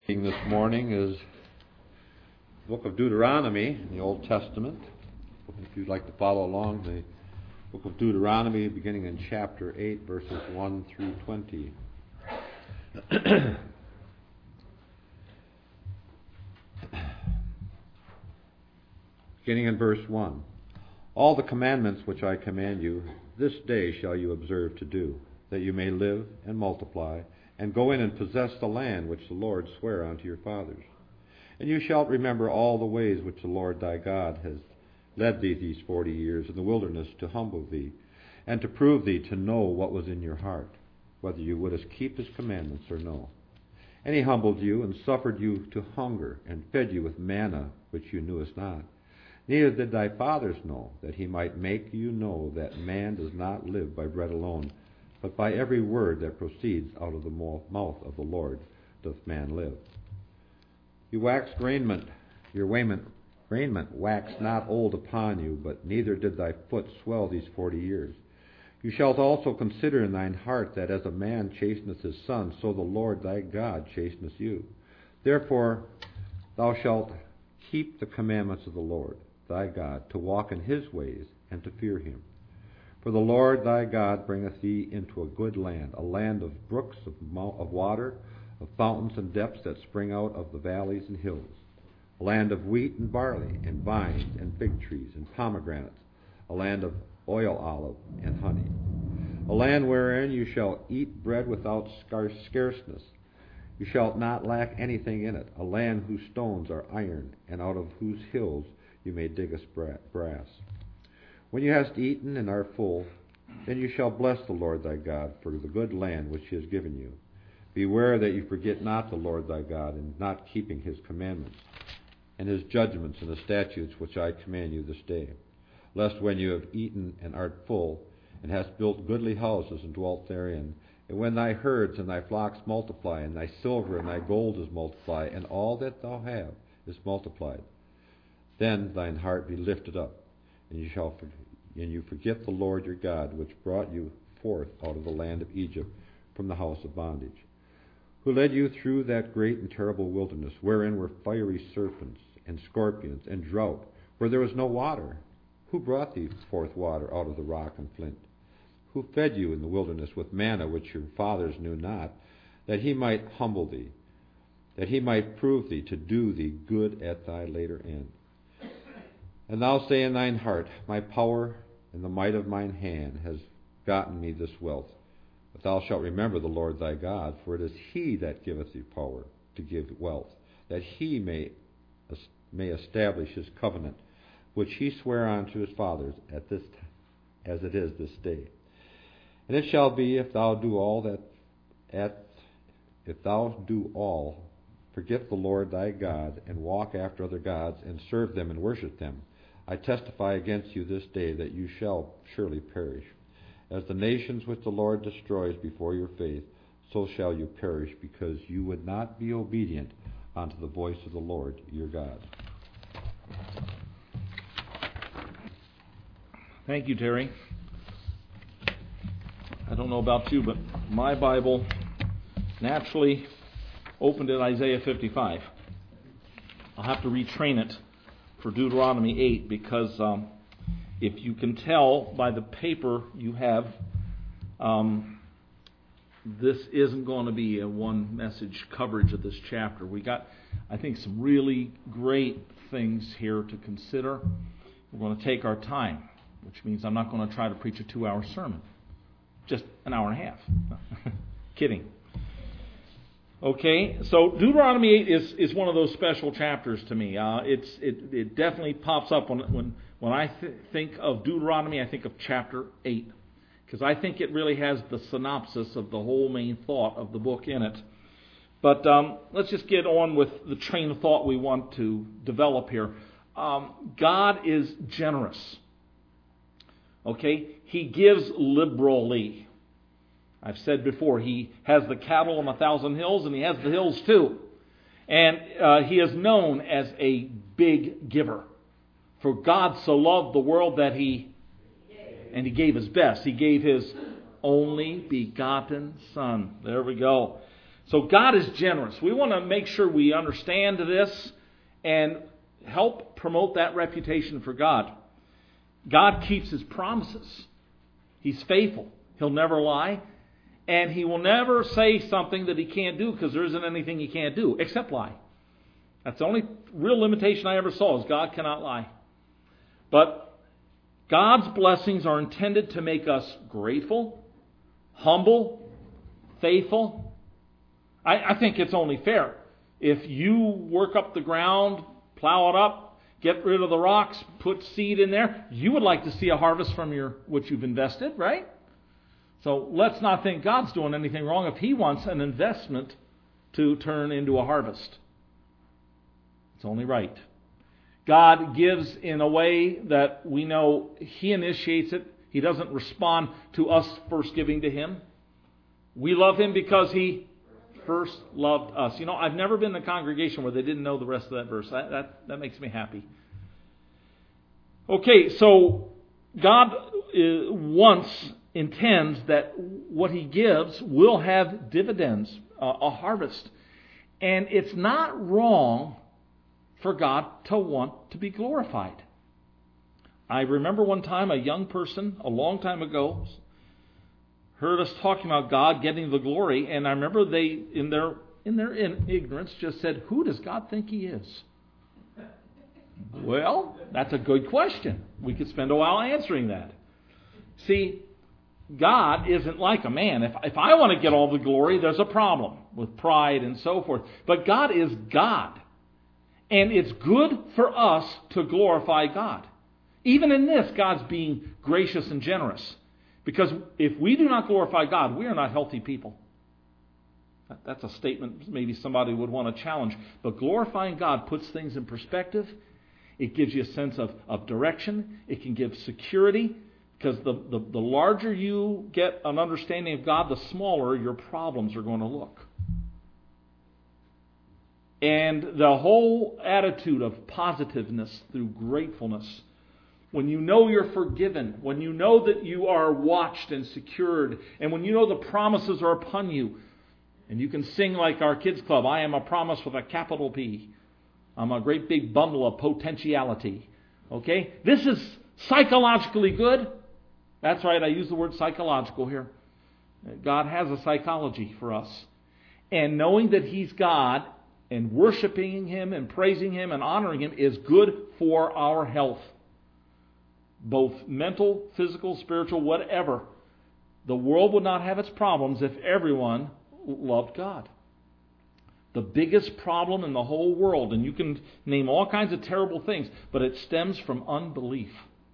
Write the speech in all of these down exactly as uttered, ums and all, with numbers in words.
This morning is the book of Deuteronomy in the Old Testament. If you'd like to follow along, the book of Deuteronomy beginning in chapter eight, verses one through twenty. Beginning in verse one. All the commandments which I command you, this day shall you observe to do, that you may live and multiply, and go in and possess the land which the Lord sware unto your fathers. And you shalt remember all the ways which the Lord thy God has led thee these forty years in the wilderness, to humble thee, and to prove thee to know what was in your heart, whether you wouldest keep his commandments or no. And he humbled you, and suffered you to hunger, and fed you with manna which you knewest not. Neither did thy fathers know, that he might make you know that man does not live by bread alone, but by every word that proceeds out of the mouth of the Lord doth man live. You waxed raiment, your raiment, raiment waxed not old upon you, but neither did thy foot swell these forty years. You shalt also consider in thine heart that as a man chasteneth his son, so the Lord thy God chasteneth you. Therefore thou shalt keep the commandments of the Lord thy God, to walk in his ways, and to fear him. For the Lord thy God bringeth thee into a good land, a land of brooks of, of water, of fountains and depths that spring out of the valleys and hills, a land of wheat and barley, and vines and fig trees and pomegranates, a land of oil olive and honey, a land wherein you shall eat bread without scarceness. You shalt not lack anything in it, a land whose stones are iron, and out of whose hills you may dig us brass. When you hast eaten and are full, then you shall bless the Lord thy God for the good land which he has given you. Beware that you forget not the Lord thy God in not keeping his commandments, and his judgments and the statutes which I command you this day, lest when you have eaten and art full, and hast built goodly houses and dwelt therein, and when thy herds and thy flocks multiply, and thy silver and thy gold is multiplied, and all that thou have is multiplied, then thine heart be lifted up, and you shall and you forget the Lord your God, which brought you forth out of the land of Egypt from the house of bondage, who led you through that great and terrible wilderness, wherein were fiery serpents and scorpions and drought, where there was no water, who brought thee forth water out of the rock and flint, who fed you in the wilderness with manna which your fathers knew not, that he might humble thee, that he might prove thee to do thee good at thy later end. And thou say in thine heart, my power and the might of mine hand has gotten me this wealth. But thou shalt remember the Lord thy God, for it is he that giveth thee power to give wealth, that he may may establish his covenant, which he sware unto his fathers at this as it is this day. And it shall be, if thou do all that at if thou do all, forget the Lord thy God, and walk after other gods, and serve them and worship them, I testify against you this day that you shall surely perish. As the nations which the Lord destroys before your face, so shall you perish, because you would not be obedient unto the voice of the Lord your God. Thank you, Terry. I don't know about you, but my Bible naturally opened at Isaiah fifty-five. I'll have to retrain it for Deuteronomy eight, because um, if you can tell by the paper you have, um, this isn't going to be a one message coverage of this chapter. We got, I think, some really great things here to consider. We're going to take our time, which means I'm not going to try to preach a two-hour sermon. Just an hour and a half. Kidding. Okay, so Deuteronomy eight is, is one of those special chapters to me. Uh, it's it, it definitely pops up when when when I th- think of Deuteronomy. I think of chapter eight, because I think it really has the synopsis of the whole main thought of the book in it. But um, let's just get on with the train of thought we want to develop here. Um, God is generous. Okay, He gives liberally. I've said before, he has the cattle on a thousand hills, and he has the hills too. And uh, he is known as a big giver. For God so loved the world that he, and he gave his best. He gave his only begotten Son. There we go. So God is generous. We want to make sure we understand this and help promote that reputation for God. God keeps His promises. He's faithful. He'll never lie. And He will never say something that He can't do, because there isn't anything He can't do except lie. That's the only real limitation I ever saw, is God cannot lie. But God's blessings are intended to make us grateful, humble, faithful. I, I think it's only fair. If you work up the ground, plow it up, get rid of the rocks, put seed in there, you would like to see a harvest from your what you've invested, right? So let's not think God's doing anything wrong if He wants an investment to turn into a harvest. It's only right. God gives in a way that we know He initiates it. He doesn't respond to us first giving to Him. We love Him because He first loved us. You know, I've never been in a congregation where they didn't know the rest of that verse. That, that, that makes me happy. Okay, so God uh, once intends that what He gives will have dividends, uh, a harvest. And it's not wrong for God to want to be glorified. I remember one time a young person, a long time ago, heard us talking about God getting the glory, and I remember they, in their in their ignorance, just said, "Who does God think He is?" Well, that's a good question. We could spend a while answering that. See, God isn't like a man. If, if I want to get all the glory, there's a problem with pride and so forth. But God is God. And it's good for us to glorify God. Even in this, God's being gracious and generous. Because if we do not glorify God, we are not healthy people. That's a statement maybe somebody would want to challenge. But glorifying God puts things in perspective. It gives you a sense of, of direction. It can give security. Because the, the, the larger you get an understanding of God, the smaller your problems are going to look. And the whole attitude of positiveness through gratefulness, when you know you're forgiven, when you know that you are watched and secured, and when you know the promises are upon you, and you can sing like our kids club, I am a promise with a capital P. I'm a great big bundle of potentiality. Okay? This is psychologically good. That's right, I use the word psychological here. God has a psychology for us. And knowing that He's God, and worshiping Him and praising Him and honoring Him is good for our health. Both mental, physical, spiritual, whatever. The world would not have its problems if everyone loved God. The biggest problem in the whole world, and you can name all kinds of terrible things, but it stems from unbelief.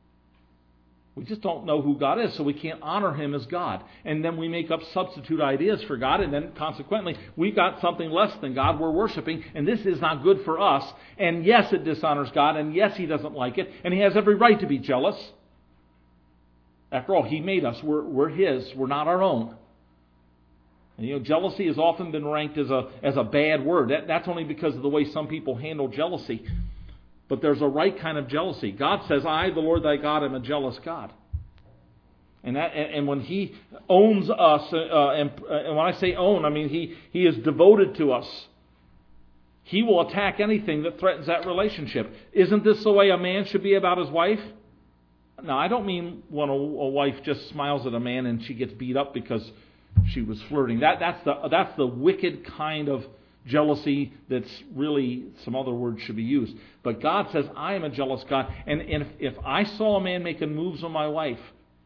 We just don't know who God is, so we can't honor Him as God. And then we make up substitute ideas for God, and then consequently, we've got something less than God we're worshiping, and this is not good for us. And yes, it dishonors God, and yes, He doesn't like it, and He has every right to be jealous. After all, He made us. We're, we're His. We're not our own. And, you know, jealousy has often been ranked as a as a bad word. That, that's only because of the way some people handle jealousy. But there's a right kind of jealousy. God says, I, the Lord thy God, am a jealous God. And that, and, and when He owns us, uh, and, and when I say own, I mean He, he is devoted to us. He will attack anything that threatens that relationship. Isn't this the way a man should be about his wife? Now, I don't mean when a, a wife just smiles at a man and she gets beat up because she was flirting. That, that's the that's the wicked kind of jealousy that's really, some other word should be used. But God says, I am a jealous God. And, and if, if I saw a man making moves on my wife,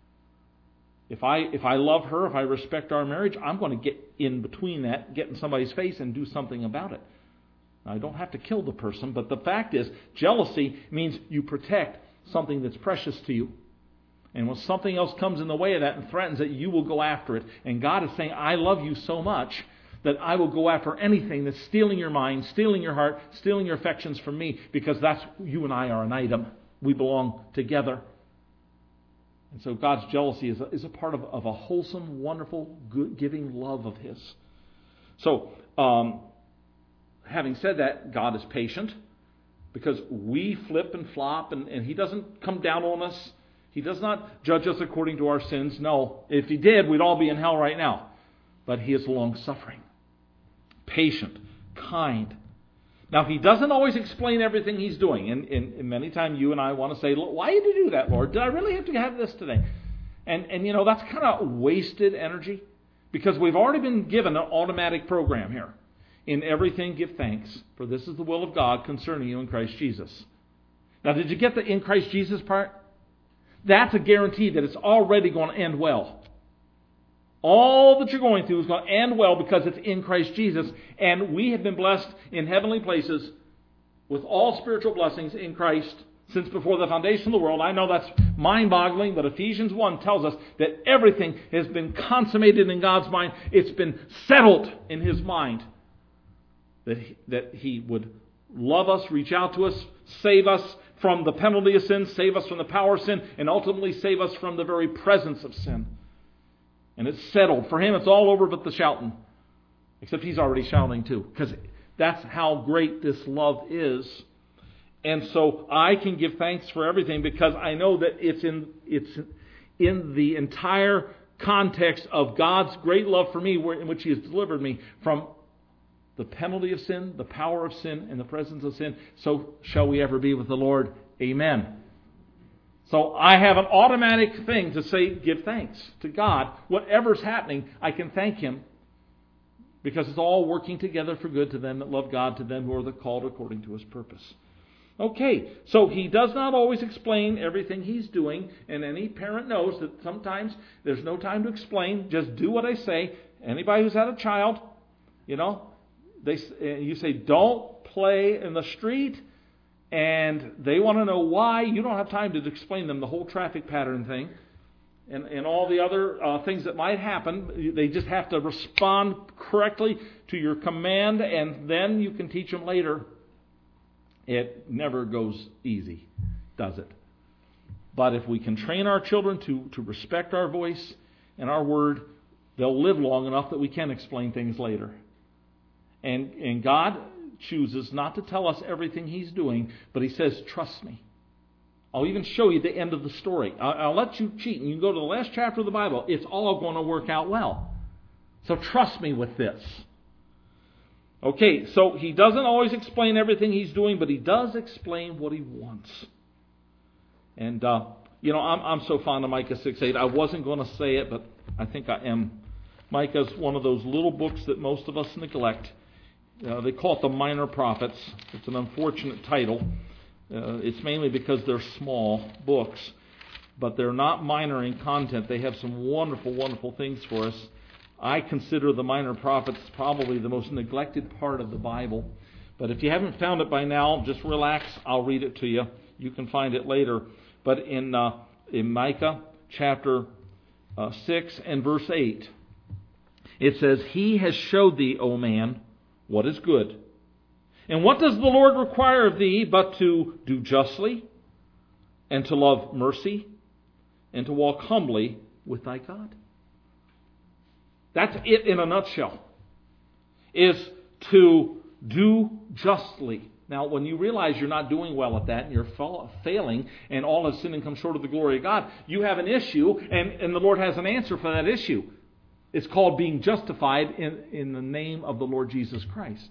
if I if I love her, if I respect our marriage, I'm going to get in between that, get in somebody's face and do something about it. Now, I don't have to kill the person, but the fact is, jealousy means you protect something that's precious to you. And when something else comes in the way of that and threatens it, you will go after it. And God is saying, I love you so much that I will go after anything that's stealing your mind, stealing your heart, stealing your affections from me, because that's, you and I are an item. We belong together. And so God's jealousy is a, is a part of, of a wholesome, wonderful, good, giving love of His. So, um, having said that, God is patient, because we flip and flop, and, and He doesn't come down on us. He does not judge us according to our sins. No, if He did, we'd all be in hell right now. But He is long-suffering. patient, kind. Now, He doesn't always explain everything He's doing. And, and, and many times you and I want to say, why did you do that, Lord? Did I really have to have this today? And, and you know, that's kind of wasted energy because we've already been given an automatic program here. In everything, give thanks, for this is the will of God concerning you in Christ Jesus. Now, did you get the in Christ Jesus part? That's a guarantee that it's already going to end well. All that you're going through is going to end well because it's in Christ Jesus. And we have been blessed in heavenly places with all spiritual blessings in Christ since before the foundation of the world. I know that's mind-boggling, but Ephesians one tells us that everything has been consummated in God's mind. It's been settled in His mind that he, that He would love us, reach out to us, save us from the penalty of sin, save us from the power of sin, and ultimately save us from the very presence of sin. And it's settled. For Him, it's all over but the shouting. Except He's already shouting too. Because that's how great this love is. And so I can give thanks for everything because I know that it's in it's in the entire context of God's great love for me, in which He has delivered me from the penalty of sin, the power of sin, and the presence of sin. So shall we ever be with the Lord. Amen. So I have an automatic thing to say, give thanks to God. Whatever's happening, I can thank Him because it's all working together for good to them that love God, to them who are the called according to His purpose. Okay, so He does not always explain everything He's doing, and any parent knows that sometimes there's no time to explain. Just do what I say. Anybody who's had a child, you know, they you say, don't play in the street, and they want to know why. You don't have time to explain them the whole traffic pattern thing and, and all the other uh, things that might happen. They just have to respond correctly to your command, and then you can teach them later. It never goes easy, does it? But if we can train our children to, to respect our voice and our word, they'll live long enough that we can explain things later. And, and God chooses not to tell us everything He's doing, but He says, trust me. I'll even show you the end of the story. I'll, I'll let you cheat, and you can go to the last chapter of the Bible. It's all going to work out well. So trust me with this. Okay, so He doesn't always explain everything He's doing, but He does explain what He wants. And, uh, you know, I'm, I'm so fond of Micah six eight. I wasn't going to say it, but I think I am. Micah's one of those little books that most of us neglect. Uh, they call it the Minor Prophets. It's an unfortunate title. Uh, it's mainly because they're small books, but they're not minor in content. They have some wonderful, wonderful things for us. I consider the Minor Prophets probably the most neglected part of the Bible. But if you haven't found it by now, just relax. I'll read it to you. You can find it later. But in uh, in Micah chapter uh, six and verse eight, it says, He has showed thee, O man, what is good. And what does the Lord require of thee but to do justly, and to love mercy, and to walk humbly with thy God? That's it in a nutshell. Is to do justly. Now, when you realize you're not doing well at that, and you're failing, and all have sinned and come short of the glory of God, you have an issue, and, and the Lord has an answer for that issue. It's called being justified in, in the name of the Lord Jesus Christ.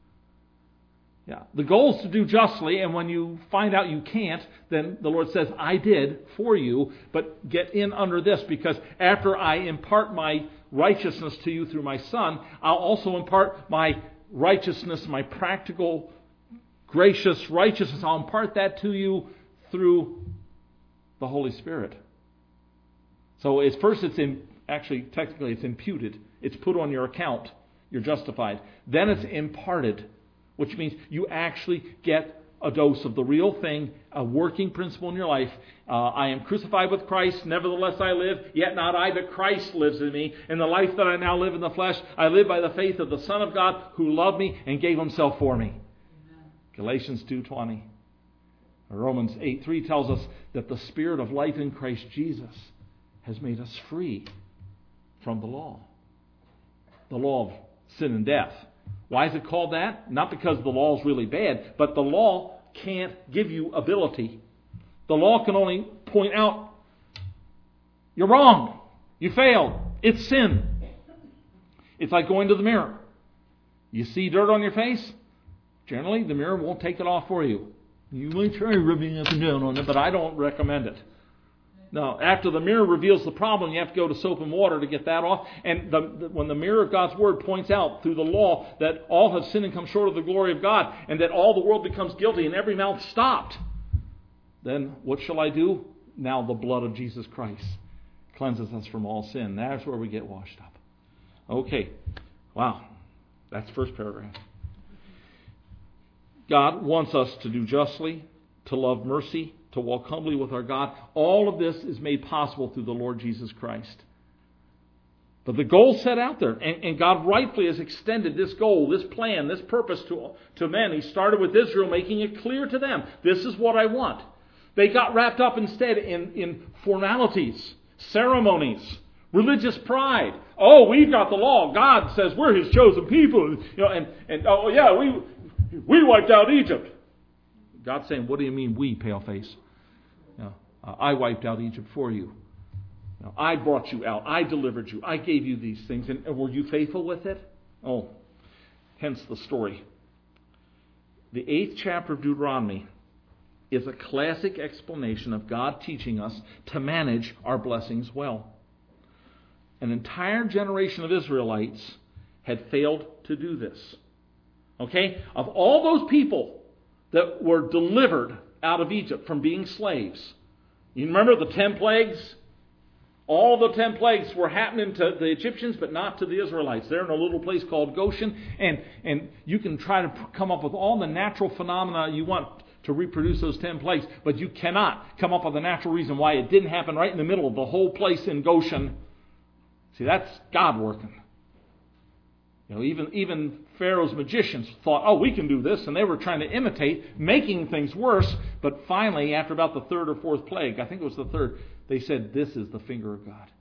Yeah. The goal is to do justly, and when you find out you can't, then the Lord says, I did for you, but get in under this, because after I impart my righteousness to you through my Son, I'll also impart my righteousness, my practical, gracious righteousness. I'll impart that to you through the Holy Spirit. So it's first it's in, actually, technically it's imputed. It's put on your account. You're justified. Then it's imparted, which means you actually get a dose of the real thing, a working principle in your life. Uh, I am crucified with Christ, nevertheless I live, yet not I, but Christ lives in me. And the life that I now live in the flesh, I live by the faith of the Son of God who loved me and gave Himself for me. Amen. Galatians two twenty. Romans eight three tells us that the Spirit of life in Christ Jesus has made us free from the law. The law of sin and death. Why is it called that? Not because the law is really bad, but the law can't give you ability. The law can only point out, you're wrong. You failed. It's sin. It's like going to the mirror. You see dirt on your face? Generally, the mirror won't take it off for you. You may try rubbing up and down on it, but I don't recommend it. No, after the mirror reveals the problem, you have to go to soap and water to get that off. And the, the, when the mirror of God's Word points out through the law that all have sinned and come short of the glory of God, and that all the world becomes guilty and every mouth stopped, then what shall I do? Now the blood of Jesus Christ cleanses us from all sin. That's where we get washed up. Okay. Wow. That's the first paragraph. God wants us to do justly, to love mercy, to walk humbly with our God. All of this is made possible through the Lord Jesus Christ. But the goal set out there, and, and God rightfully has extended this goal, this plan, this purpose to, to men. He started with Israel, making it clear to them, this is what I want. They got wrapped up instead in, in formalities, ceremonies, religious pride. Oh, we've got the law. God says we're His chosen people. You know, and, and oh yeah, we we wiped out Egypt. God's saying, what do you mean we, paleface? You know, uh, I wiped out Egypt for you. You know, I brought you out. I delivered you. I gave you these things. And, and were you faithful with it? Oh, hence the story. The eighth chapter of Deuteronomy is a classic explanation of God teaching us to manage our blessings well. An entire generation of Israelites had failed to do this. Okay? Of all those people that were delivered out of Egypt from being slaves, you remember the ten plagues? All the ten plagues were happening to the Egyptians, but not to the Israelites. They're in a little place called Goshen, and, and you can try to come up with all the natural phenomena you want to reproduce those ten plagues, but you cannot come up with a natural reason why it didn't happen right in the middle of the whole place in Goshen. See, that's God working. You know, even, even Pharaoh's magicians thought, oh, we can do this, and they were trying to imitate, making things worse. But finally, after about the third or fourth plague, I think it was the third, they said, this is the finger of God.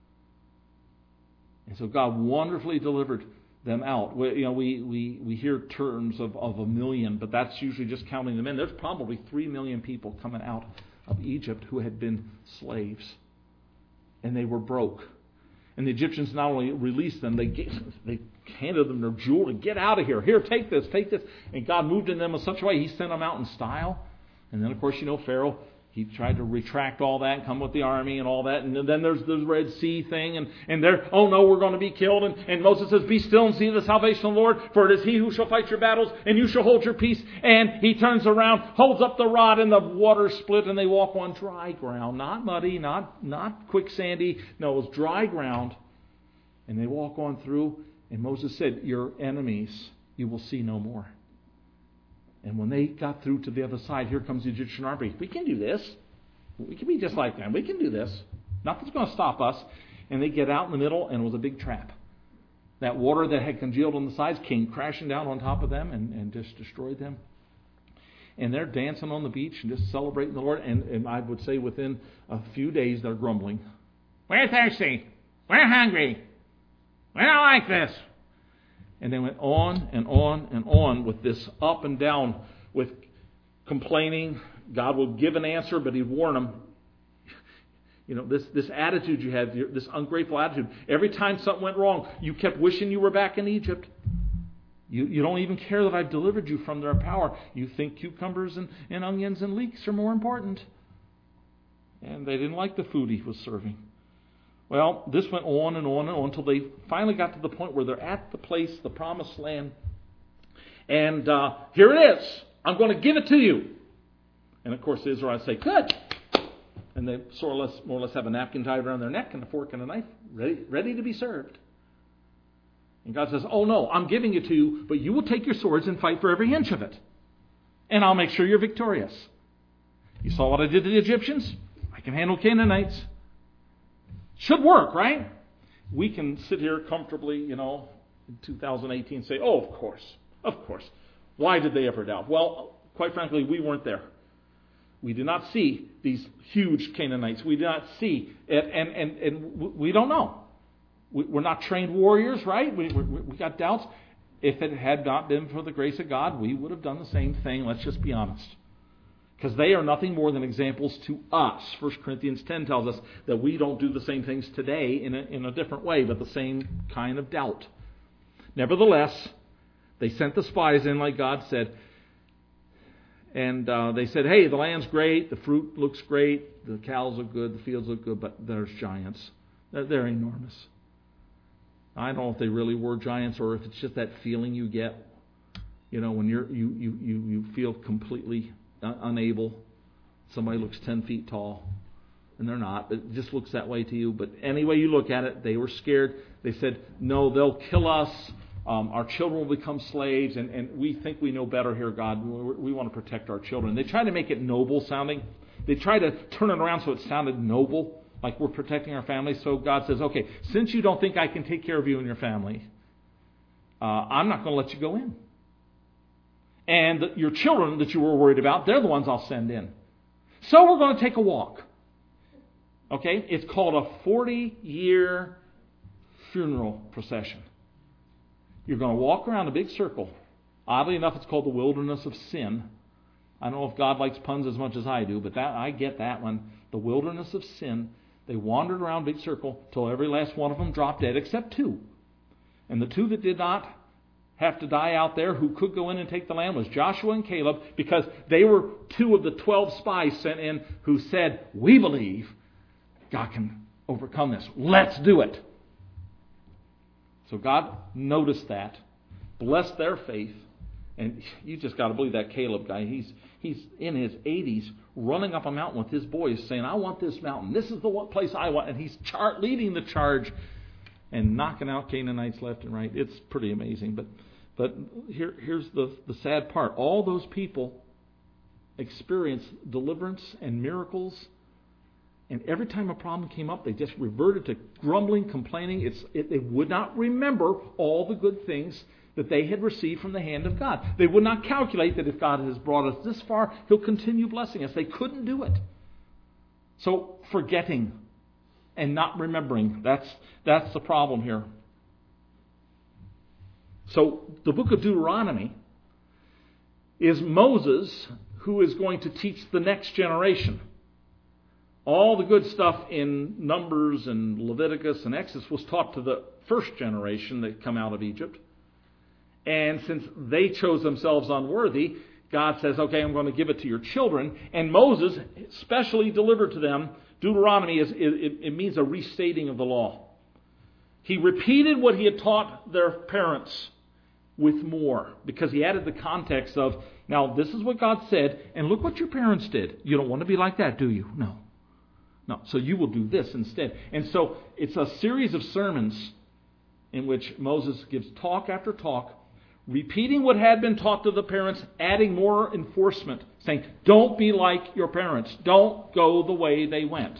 And so God wonderfully delivered them out. We, you know, we, we, we hear terms of, of a million, but that's usually just counting them in. There's probably three million people coming out of Egypt who had been slaves. And they were broke. And the Egyptians not only released them, they gave, they handed them their jewelry. Get out of here. Here, take this, take this. And God moved in them in such a way, He sent them out in style. And then, of course, you know, Pharaoh, he tried to retract all that and come with the army and all that. And then there's the Red Sea thing. And, and they're, oh no, we're going to be killed. And, and Moses says, be still and see the salvation of the Lord. For it is He who shall fight your battles, and you shall hold your peace. And He turns around, holds up the rod, and the waters split, and they walk on dry ground. Not muddy, not, not quicksandy. No, it was dry ground. And they walk on through. And Moses said, your enemies you will see no more. And when they got through to the other side, here comes the Egyptian army. We can do this. We can be just like them. We can do this. Nothing's going to stop us. And they get out in the middle, and it was a big trap. That water that had congealed on the sides came crashing down on top of them and, and just destroyed them. And they're dancing on the beach and just celebrating the Lord. And, and I would say within a few days, they're grumbling. We're thirsty. We're hungry. We don't like this. And they went on and on and on with this up and down, with complaining. God would give an answer, but He'd warn them. You know, this, this attitude you have, this ungrateful attitude. Every time something went wrong, you kept wishing you were back in Egypt. You, you don't even care that I've delivered you from their power. You think cucumbers and, and onions and leeks are more important. And they didn't like the food He was serving. Well, this went on and on and on until they finally got to the point where they're at the place, the promised land. And uh, here it is. I'm going to give it to you. And of course the Israelites say, good. And they sort of less, more or less have a napkin tied around their neck and a fork and a knife ready, ready to be served. And God says, oh no, I'm giving it to you, but you will take your swords and fight for every inch of it. And I'll make sure you're victorious. You saw what I did to the Egyptians? I can handle Canaanites. Should work, right? We can sit here comfortably, you know, in two thousand eighteen and say, oh, of course, of course. Why did they ever doubt? Well, quite frankly, we weren't there. We did not see these huge Canaanites. We did not see it, and, and, and we don't know. We're not trained warriors, right? We, we, we got doubts. If it had not been for the grace of God, we would have done the same thing. Let's just be honest. Because they are nothing more than examples to us. First Corinthians ten tells us that we don't do the same things today in a, in a different way, but the same kind of doubt. Nevertheless, They sent the spies in like God said. And uh, they said, hey, the land's great, the fruit looks great, the cows look good, the fields look good, but there's giants. They're, they're enormous. I don't know if they really were giants or if it's just that feeling you get, you know, when you're you you you, you feel completely un- unable. Somebody looks ten feet tall, and they're not. It just looks that way to you. But any way you look at it, they were scared. They said, no, they'll kill us. Um, our children will become slaves, and, and we think we know better here, God. We, we want to protect our children. They try to make it noble sounding. They try to turn it around so it sounded noble, like we're protecting our family. So God says, okay, since you don't think I can take care of you and your family, uh, I'm not going to let you go in. And the, your children that you were worried about, they're the ones I'll send in. So we're going to take a walk. Okay? It's called a forty-year funeral procession. You're going to walk around a big circle. Oddly enough, it's called the wilderness of sin. I don't know if God likes puns as much as I do, but that I get that one. The wilderness of sin. They wandered around a big circle till every last one of them dropped dead, except two. And the two that did not have to die out there, who could go in and take the land, was Joshua and Caleb, because they were two of the twelve spies sent in who said, we believe God can overcome this. Let's do it. So God noticed that, blessed their faith, and you just got to believe that Caleb guy. He's he's in his eighties, running up a mountain with his boys, saying, I want this mountain. This is the one place I want. And he's char- leading the charge and knocking out Canaanites left and right. It's pretty amazing. But but here here's the, the sad part. All those people experienced deliverance and miracles. And every time a problem came up, they just reverted to grumbling, complaining. It's, it, they would not remember all the good things that they had received from the hand of God. They would not calculate that if God has brought us this far, He'll continue blessing us. They couldn't do it. So forgetting and not remembering, that's, that's the problem here. So the book of Deuteronomy is Moses who is going to teach the next generation. All the good stuff in Numbers and Leviticus and Exodus was taught to the first generation that come out of Egypt. And since they chose themselves unworthy, God says, okay, I'm going to give it to your children. And Moses specially delivered to them. Deuteronomy, is it, it means a restating of the law. He repeated what he had taught their parents with more, because he added the context of, now this is what God said, and look what your parents did. You don't want to be like that, do you? No. No, so you will do this instead. And so it's a series of sermons in which Moses gives talk after talk, repeating what had been taught to the parents, adding more enforcement, saying, don't be like your parents. Don't go the way they went.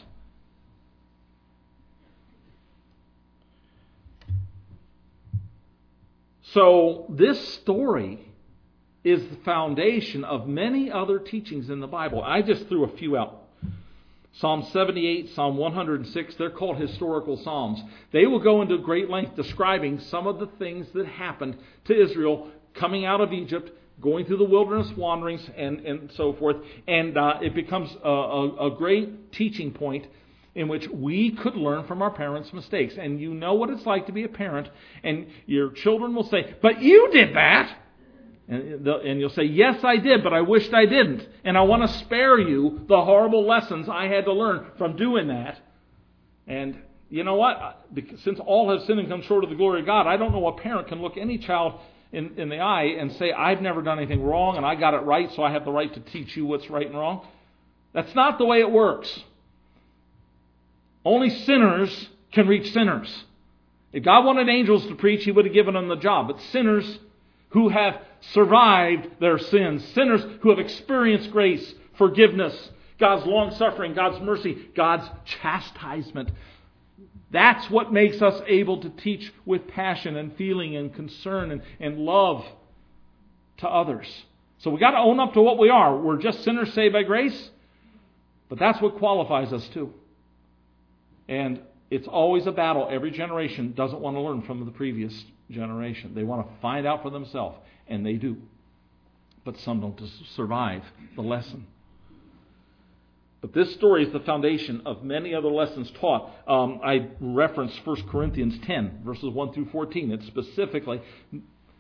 So this story is the foundation of many other teachings in the Bible. I just threw a few out. Psalm seventy-eight, Psalm one hundred six, they're called historical psalms. They will go into great length describing some of the things that happened to Israel coming out of Egypt, going through the wilderness wanderings, and, and so forth. And uh, it becomes a, a, a great teaching point in which we could learn from our parents' mistakes. And you know what it's like to be a parent, and your children will say, but you did that. And, and you'll say, yes, I did, but I wished I didn't. And I want to spare you the horrible lessons I had to learn from doing that. And you know what? Since all have sinned and come short of the glory of God, I don't know a parent can look any child in, in the eye and say, I've never done anything wrong and I got it right, so I have the right to teach you what's right and wrong. That's not the way it works. Only sinners can reach sinners. If God wanted angels to preach, He would have given them the job. But sinners who have survived their sins, sinners who have experienced grace, forgiveness, God's long-suffering, God's mercy, God's chastisement. That's what makes us able to teach with passion and feeling and concern and, and love to others. So we've got to own up to what we are. We're just sinners saved by grace, but that's what qualifies us too. And it's always a battle. Every generation doesn't want to learn from the previous generation. They want to find out for themselves, and they do. But some don't survive the lesson. But this story is the foundation of many other lessons taught. Um, I referenced First Corinthians ten, verses one through fourteen. It specifically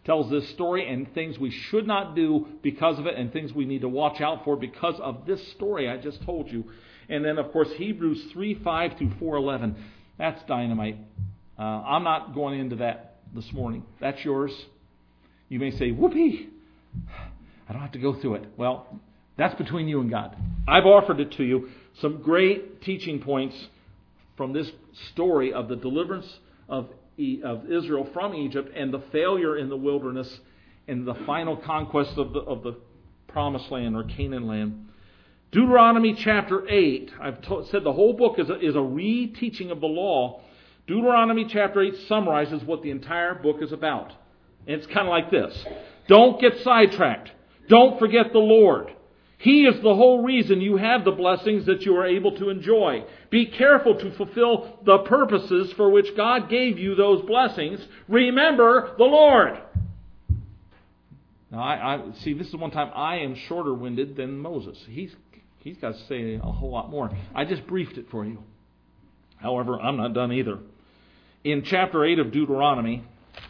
tells this story and things we should not do because of it and things we need to watch out for because of this story I just told you. And then, of course, Hebrews three five through four eleven. That's dynamite. Uh, I'm not going into that this morning. That's yours. You may say, whoopee, I don't have to go through it. Well, that's between you and God. I've offered it to you. Some great teaching points from this story of the deliverance of, of Israel from Egypt and the failure in the wilderness and the final conquest of the, of the promised land or Canaan land. Deuteronomy chapter eight, I've to- said the whole book is a, is a re-teaching of the law. Deuteronomy chapter eight summarizes what the entire book is about. And it's kind of like this. Don't get sidetracked. Don't forget the Lord. He is the whole reason you have the blessings that you are able to enjoy. Be careful to fulfill the purposes for which God gave you those blessings. Remember the Lord. Now, I, I see, this is one time I am shorter-winded than Moses. He's He's got to say a whole lot more. I just briefed it for you. However, I'm not done either. In chapter eight of Deuteronomy,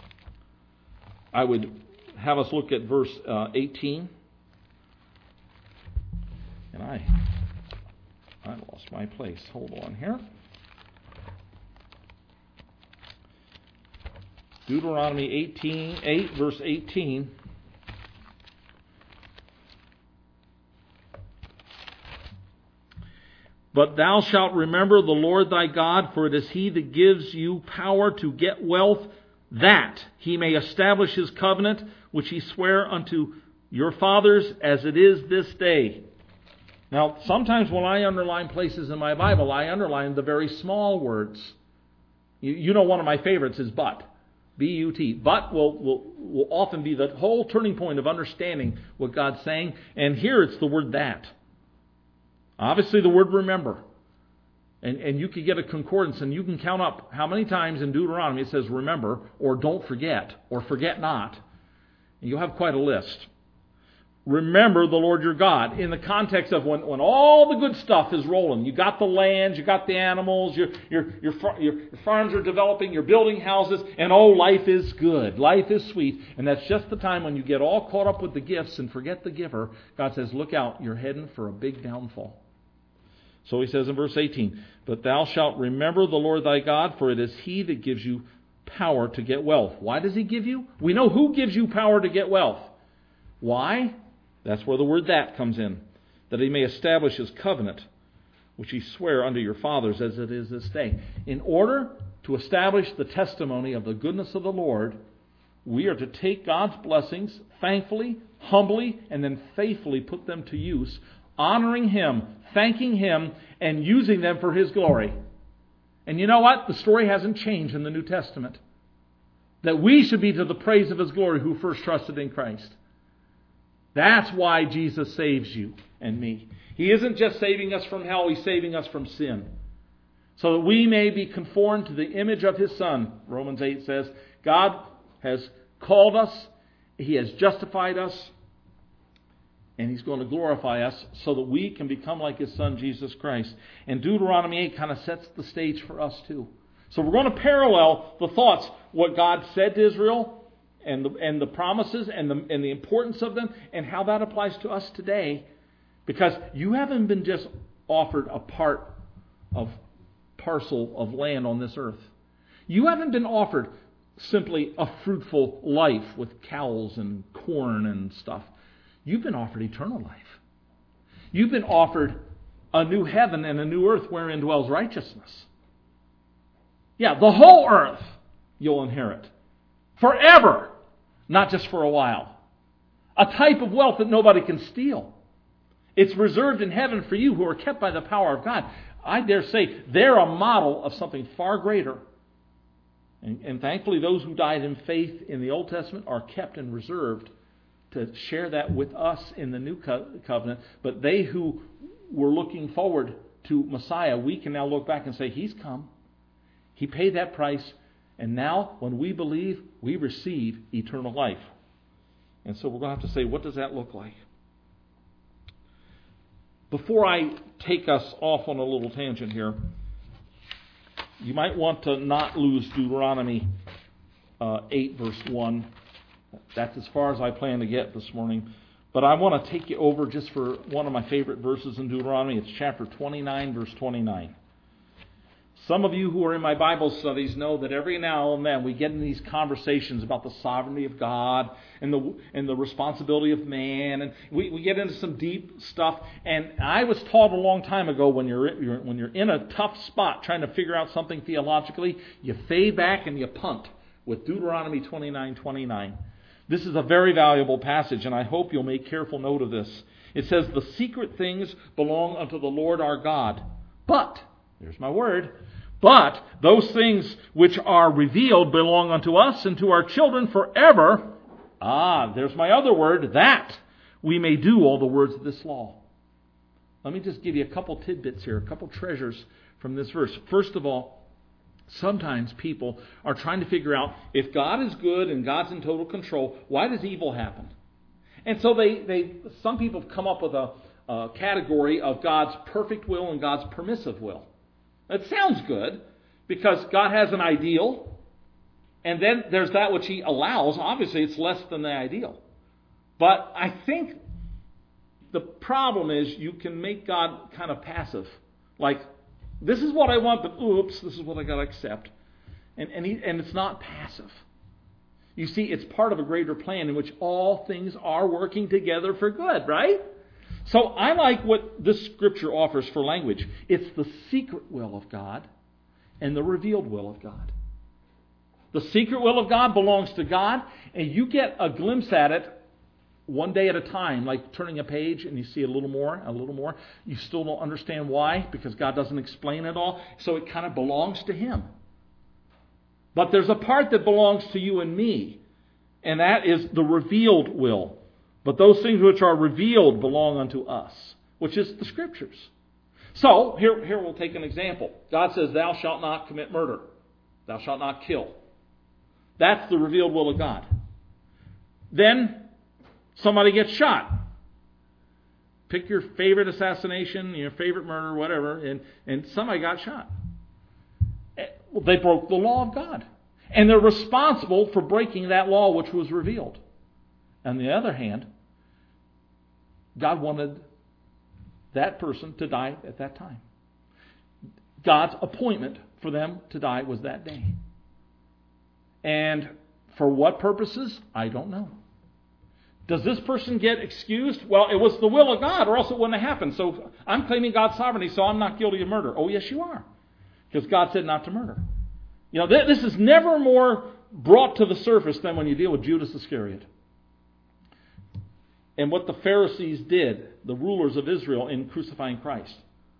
I would have us look at verse uh, eighteen. And I, I lost my place. Hold on here. Deuteronomy eighteen, eight, verse eighteen. But thou shalt remember the Lord thy God, for it is He that gives you power to get wealth, that He may establish His covenant, which He sware unto your fathers, as it is this day. Now, sometimes when I underline places in my Bible, I underline the very small words. You, you know one of my favorites is but. B U T. But will, will, will often be the whole turning point of understanding what God's saying. And here it's the word that. Obviously the word remember. And, and you could get a concordance and you can count up how many times in Deuteronomy it says remember, or don't forget, or forget not. And you'll have quite a list. Remember the Lord your God in the context of when, when all the good stuff is rolling. You got the land, you got the animals, your, your, your, your, your farms are developing, you're building houses, and oh, life is good. Life is sweet. And that's just the time when you get all caught up with the gifts and forget the giver. God says, look out, you're heading for a big downfall. So He says in verse eighteen, but thou shalt remember the Lord thy God, for it is He that gives you power to get wealth. Why does He give you? We know who gives you power to get wealth. Why? That's where the word that comes in. That He may establish His covenant, which He sware unto your fathers as it is this day. In order to establish the testimony of the goodness of the Lord, we are to take God's blessings thankfully, humbly, and then faithfully put them to use, honoring Him, thanking Him, and using them for His glory. And you know what? The story hasn't changed in the New Testament. That we should be to the praise of His glory who first trusted in Christ. That's why Jesus saves you and me. He isn't just saving us from hell, He's saving us from sin. So that we may be conformed to the image of His Son. Romans eight says, God has called us, He has justified us, and He's going to glorify us so that we can become like His Son, Jesus Christ. And Deuteronomy eight kind of sets the stage for us too. So we're going to parallel the thoughts, what God said to Israel, and the, and the promises and the, and the importance of them, and how that applies to us today. Because you haven't been just offered a part of parcel of land on this earth. You haven't been offered simply a fruitful life with cows and corn and stuff. You've been offered eternal life. You've been offered a new heaven and a new earth wherein dwells righteousness. Yeah, the whole earth you'll inherit. Forever. Not just for a while. A type of wealth that nobody can steal. It's reserved in heaven for you who are kept by the power of God. I dare say they're a model of something far greater. And, and thankfully those who died in faith in the Old Testament are kept and reserved to share that with us in the New Co- Covenant. But they who were looking forward to Messiah, we can now look back and say, He's come. He paid that price. And now, when we believe, we receive eternal life. And so we're going to have to say, what does that look like? Before I take us off on a little tangent here, you might want to not lose Deuteronomy uh, eight, verse one. That's as far as I plan to get this morning. But I want to take you over just for one of my favorite verses in Deuteronomy. It's chapter twenty-nine, verse twenty-nine. Some of you who are in my Bible studies know that every now and then we get in these conversations about the sovereignty of God and the and the responsibility of man, and we, we get into some deep stuff. And I was taught a long time ago, when you're, you're when you're in a tough spot trying to figure out something theologically, you fade back and you punt with Deuteronomy twenty-nine twenty-nine. This is a very valuable passage, and I hope you'll make careful note of this. It says, "The secret things belong unto the Lord our God, but," there's my word, "but those things which are revealed belong unto us and to our children forever." Ah, there's my other word, "that we may do all the words of this law." Let me just give you a couple tidbits here, a couple treasures from this verse. First of all, sometimes people are trying to figure out, if God is good and God's in total control, why does evil happen? And so they, they some people have come up with a, a category of God's perfect will and God's permissive will. It sounds good, because God has an ideal, and then there's that which He allows. Obviously, it's less than the ideal. But I think the problem is you can make God kind of passive. Like, this is what I want, but oops, this is what I got to accept. And, and, he, and it's not passive. You see, it's part of a greater plan in which all things are working together for good, right? So I like what this scripture offers for language. It's the secret will of God and the revealed will of God. The secret will of God belongs to God, and you get a glimpse at it one day at a time, like turning a page and you see a little more, a little more. You still don't understand why, because God doesn't explain it all. So it kind of belongs to Him. But there's a part that belongs to you and me, and that is the revealed will. But those things which are revealed belong unto us, which is the Scriptures. So, here, here we'll take an example. God says, "Thou shalt not commit murder. Thou shalt not kill." That's the revealed will of God. Then, somebody gets shot. Pick your favorite assassination, your favorite murder, whatever, and, and somebody got shot. Well, they broke the law of God. And they're responsible for breaking that law which was revealed. On the other hand, God wanted that person to die at that time. God's appointment for them to die was that day. And for what purposes? I don't know. Does this person get excused? Well, it was the will of God, or else it wouldn't have happened. So I'm claiming God's sovereignty, so I'm not guilty of murder. Oh, yes, you are. Because God said not to murder. You know, th- this is never more brought to the surface than when you deal with Judas Iscariot. And what the Pharisees did, the rulers of Israel, in crucifying Christ.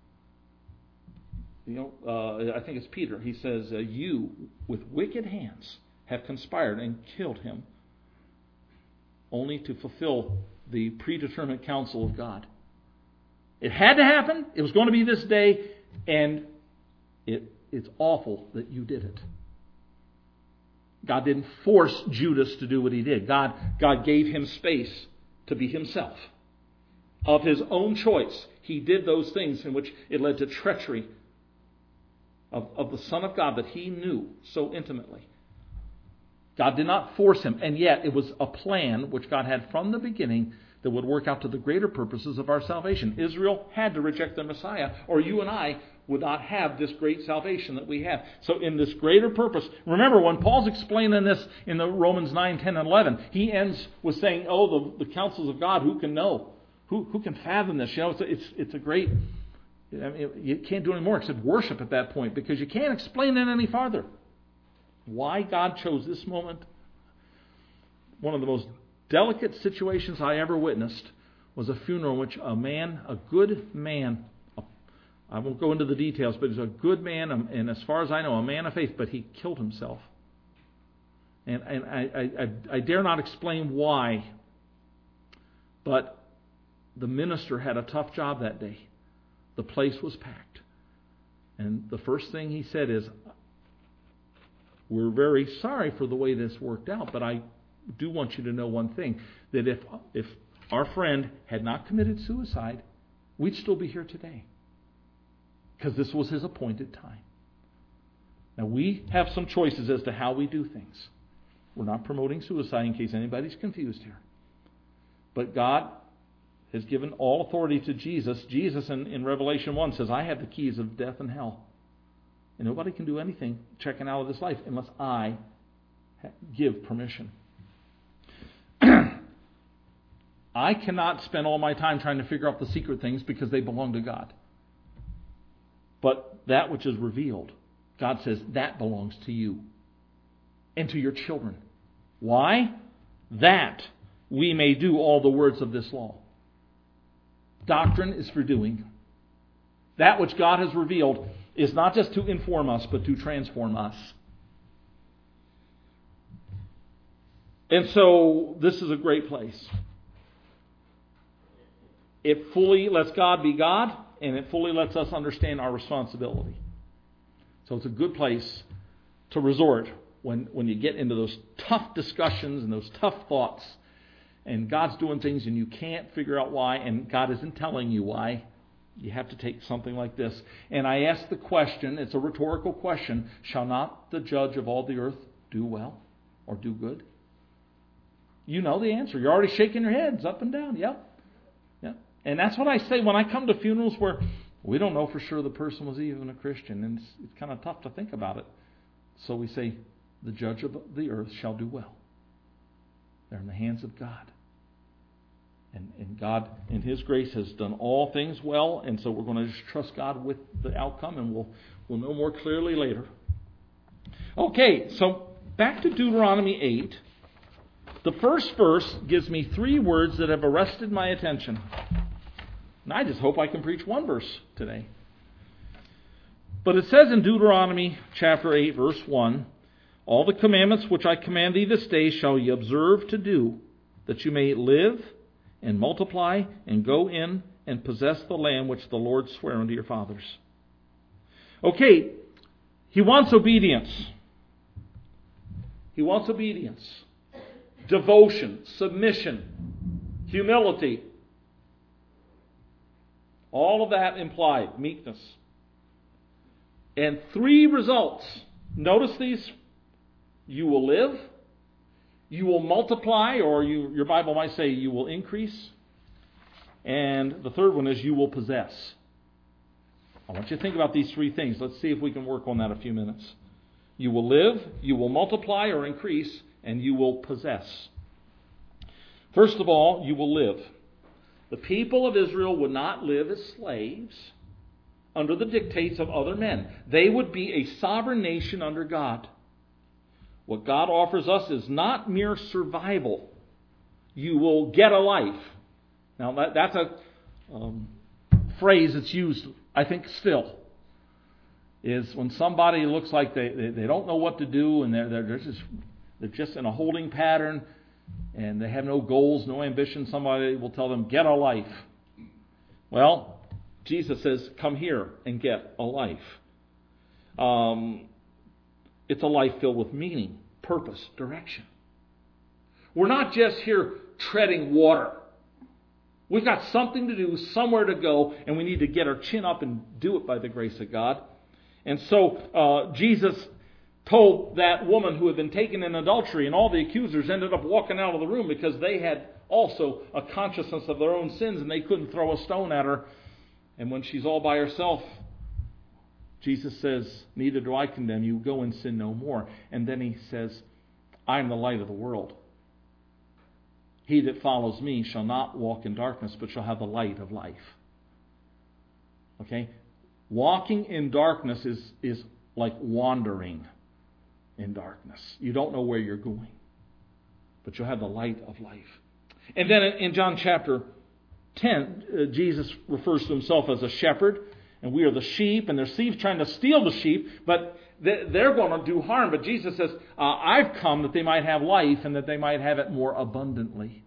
You know, uh, I think it's Peter. He says, uh, "You, with wicked hands, have conspired and killed him, only to fulfill the predetermined counsel of God." It had to happen. It was going to be this day, and it, it's awful that you did it. God didn't force Judas to do what he did. God, God gave him space to be himself. Of his own choice, he did those things in which it led to treachery of, of the Son of God that he knew so intimately. God did not force him, and yet it was a plan which God had from the beginning that would work out to the greater purposes of our salvation. Israel had to reject the Messiah, or you and I would not have this great salvation that we have. So in this greater purpose, remember when Paul's explaining this in the Romans nine, ten, and eleven, he ends with saying, oh, the, the counsels of God, who can know? Who, who can fathom this? You know, it's a, it's, it's a great, I mean, you can't do any more except worship at that point, because you can't explain it any farther. Why God chose this moment, one of the most delicate situations I ever witnessed, was a funeral in which a man, a good man, I won't go into the details, but he's a good man, and as far as I know, a man of faith, but he killed himself. And, and I, I, I dare not explain why, but the minister had a tough job that day. The place was packed. And the first thing he said is, we're very sorry for the way this worked out, but I do want you to know one thing, that if if our friend had not committed suicide, we'd still be here today. Because this was his appointed time. Now, we have some choices as to how we do things. We're not promoting suicide in case anybody's confused here. But God has given all authority to Jesus. Jesus in, in Revelation one says, I have the keys of death and hell. And nobody can do anything checking out of this life unless I give permission. I cannot spend all my time trying to figure out the secret things because they belong to God. But that which is revealed, God says, that belongs to you and to your children. Why? That we may do all the words of this law. Doctrine is for doing. That which God has revealed is not just to inform us, but to transform us. And so this is a great place. It fully lets God be God, and it fully lets us understand our responsibility. So it's a good place to resort when, when you get into those tough discussions and those tough thoughts, and God's doing things and you can't figure out why, and God isn't telling you why. You have to take something like this. And I ask the question, it's a rhetorical question, shall not the judge of all the earth do well or do good? You know the answer. You're already shaking your heads up and down. Yep. Yep. And that's what I say when I come to funerals where we don't know for sure the person was even a Christian. And it's, it's kind of tough to think about it. So we say, the judge of the earth shall do well. They're in the hands of God. And, and God, in His grace, has done all things well. And so we're going to just trust God with the outcome. And we'll, we'll know more clearly later. Okay, so back to Deuteronomy eight. The first verse gives me three words that have arrested my attention. And I just hope I can preach one verse today. But it says in Deuteronomy chapter eight, verse one, all the commandments which I command thee this day shall ye observe to do, that you may live and multiply and go in and possess the land which the Lord sware unto your fathers. Okay, He wants obedience. He wants obedience. Devotion, submission, humility. All of that implied, meekness. And three results. Notice these. You will live. You will multiply, or you, your Bible might say you will increase. And the third one is you will possess. I want you to think about these three things. Let's see if we can work on that a few minutes. You will live, you will multiply or increase, and you will possess. First of all, you will live. The people of Israel would not live as slaves under the dictates of other men. They would be a sovereign nation under God. What God offers us is not mere survival. You will get a life. Now, that, that's a um, phrase that's used, I think, still. Is when somebody looks like they, they, they don't know what to do and they're, they're, they're, just, they're just in a holding pattern and they have no goals, no ambition, somebody will tell them, get a life. Well, Jesus says, come here and get a life. Um, it's a life filled with meaning, purpose, direction. We're not just here treading water. We've got something to do, somewhere to go, and we need to get our chin up and do it by the grace of God. And so uh, Jesus told that woman who had been taken in adultery, and all the accusers ended up walking out of the room because they had also a consciousness of their own sins and they couldn't throw a stone at her. And when she's all by herself, Jesus says, neither do I condemn you, go and sin no more. And then He says, I am the light of the world. He that follows me shall not walk in darkness, but shall have the light of life. Okay? Walking in darkness is, is like wandering in darkness. You don't know where you're going, but you'll have the light of life. And then in John chapter ten, uh, Jesus refers to Himself as a shepherd, and we are the sheep, and there's thieves trying to steal the sheep, but they're going to do harm. But Jesus says, uh, I've come that they might have life and that they might have it more abundantly.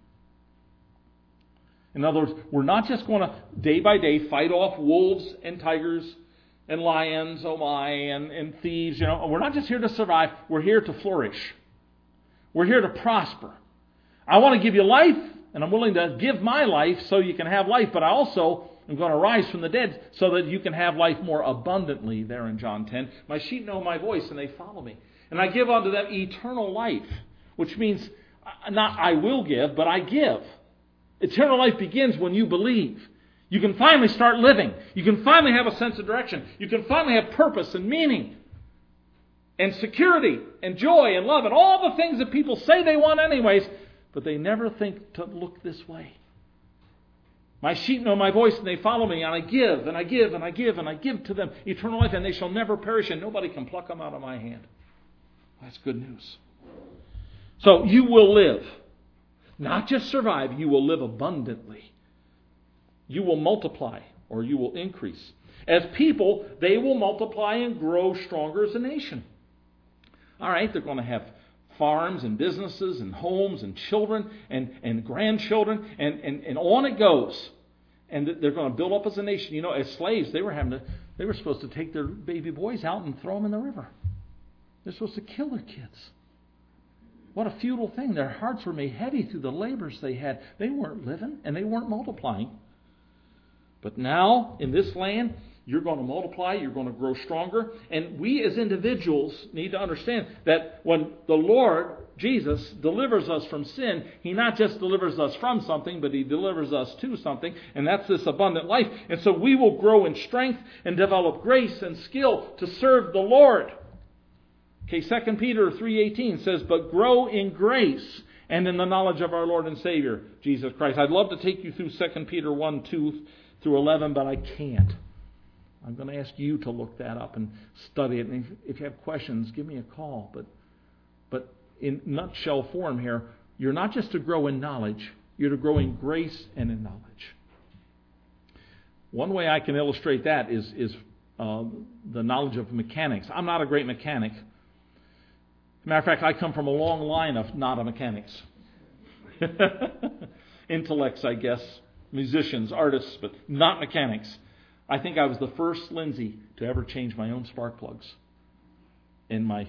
In other words, we're not just going to day by day fight off wolves and tigers and lions, oh my, and, and thieves. You know, we're not just here to survive. We're here to flourish. We're here to prosper. I want to give you life, and I'm willing to give my life so you can have life, but I also am going to rise from the dead so that you can have life more abundantly, there in John ten. My sheep know my voice and they follow me. And I give unto them eternal life. which means not I will give, but I give. Eternal life begins when you believe. You can finally start living. You can finally have a sense of direction. You can finally have purpose and meaning and security and joy and love and all the things that people say they want anyways, but they never think to look this way. My sheep know my voice and they follow me, and I give and I give and I give and I give to them eternal life, and they shall never perish, and nobody can pluck them out of my hand. That's good news. So you will live. Not just survive, you will live abundantly. You will multiply, or you will increase. As people, they will multiply and grow stronger as a nation. All right, they're going to have farms and businesses and homes and children and, and grandchildren, and, and, and on it goes. And they're going to build up as a nation. You know, as slaves, they were having to, they were supposed to take their baby boys out and throw them in the river. They're supposed to kill their kids. What a futile thing. Their hearts were made heavy through the labors they had. They weren't living and they weren't multiplying. But now, in this land, you're going to multiply, you're going to grow stronger. And we as individuals need to understand that when the Lord, Jesus, delivers us from sin, He not just delivers us from something, but He delivers us to something. And that's this abundant life. And so we will grow in strength and develop grace and skill to serve the Lord. Okay, Second Peter three eighteen says, but grow in grace and in the knowledge of our Lord and Savior, Jesus Christ. I'd love to take you through Second Peter one, two through eleven, but I can't. I'm going to ask you to look that up and study it. And if, if you have questions, give me a call. But, but in nutshell form here, you're not just to grow in knowledge, you're to grow in grace and in knowledge. One way I can illustrate that is, is uh, the knowledge of mechanics. I'm not a great mechanic. Matter of fact, I come from a long line of not a mechanics. Intellects, I guess. Musicians, artists, but not mechanics. I think I was the first Lindsay to ever change my own spark plugs. In my,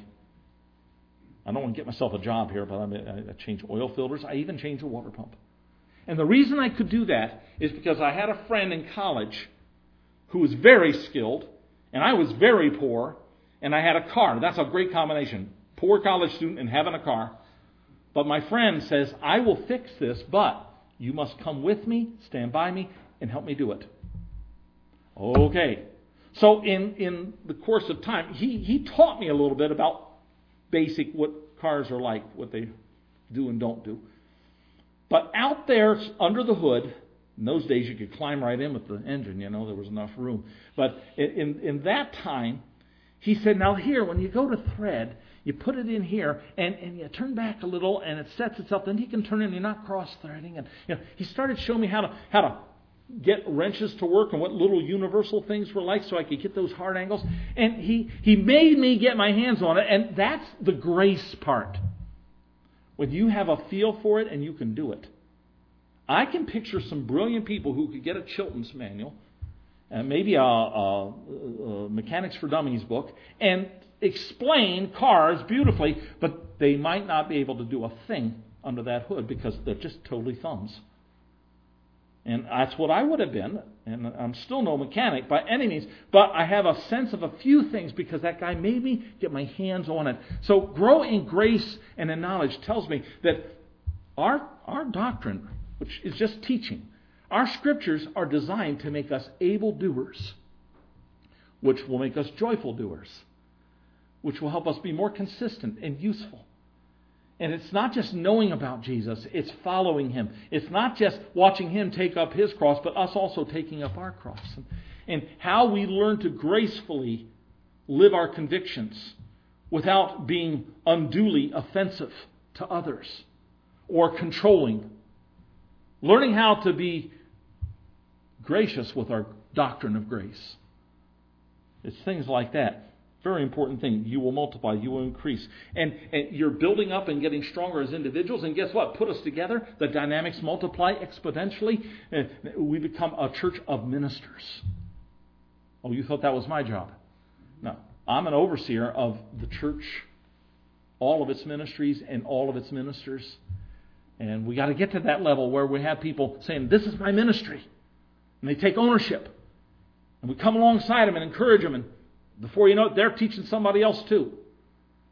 I don't want to get myself a job here, but I, I changed oil filters. I even changed a water pump. And the reason I could do that is because I had a friend in college who was very skilled, and I was very poor, and I had a car. That's a great combination. Poor college student and having a car. But my friend says, I will fix this, but you must come with me, stand by me, and help me do it. Okay. So in, in the course of time, he, he taught me a little bit about basic what cars are like, what they do and don't do. But out there under the hood, in those days you could climb right in with the engine, you know, there was enough room. But in, in that time, he said, now here, when you go to thread, you put it in here, and, and you turn back a little, and it sets itself. Then you can turn it, and you're not cross-threading. And you know, he started showing me how to how to get wrenches to work and what little universal things were like, so I could get those hard angles. And he he made me get my hands on it, and that's the grace part. When you have a feel for it and you can do it. I can picture some brilliant people who could get a Chilton's manual, and maybe a, a, a Mechanics for Dummies book, and explain cars beautifully, but they might not be able to do a thing under that hood because they're just totally thumbs. And that's what I would have been, and I'm still no mechanic by any means, but I have a sense of a few things because that guy made me get my hands on it. So grow in grace and in knowledge tells me that our, our doctrine, which is just teaching, our scriptures are designed to make us able doers, which will make us joyful doers, which will help us be more consistent and useful. And it's not just knowing about Jesus, it's following Him. It's not just watching Him take up His cross, but us also taking up our cross. And, and how we learn to gracefully live our convictions without being unduly offensive to others or controlling. Learning how to be gracious with our doctrine of grace. It's things like that. Very important thing. You will multiply. You will increase. And, and you're building up and getting stronger as individuals. And guess what? Put us together. The dynamics multiply exponentially. And we become a church of ministers. Oh, you thought that was my job? No. I'm an overseer of the church, all of its ministries and all of its ministers. And we got to get to that level where we have people saying, this is my ministry. And they take ownership. And we come alongside them and encourage them. And before you know it, they're teaching somebody else too.